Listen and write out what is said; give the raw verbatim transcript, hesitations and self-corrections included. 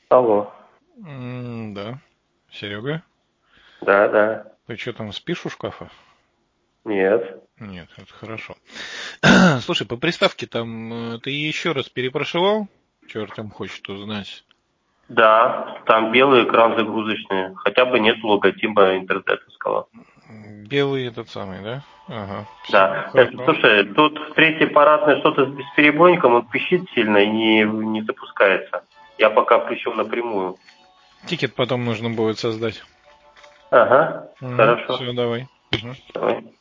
Алло. М, да. Серега, Да, да. ты что там спишь у шкафа? Нет. Нет, это хорошо. Слушай, по приставке там э, ты еще раз перепрошивал? Что Артем хочет узнать? Да, там белый экран загрузочный. Хотя бы нет логотипа интернетовского. М, Белый этот самый, да? Ага, все, Да. Э, хорошо. Слушай, тут в третьей парадной что-то с бесперебойником, он пищит сильно и не, не запускается. Я пока включил напрямую. Тикет потом нужно будет создать. Ага, Угу, хорошо. все, давай. Мгм. Давай.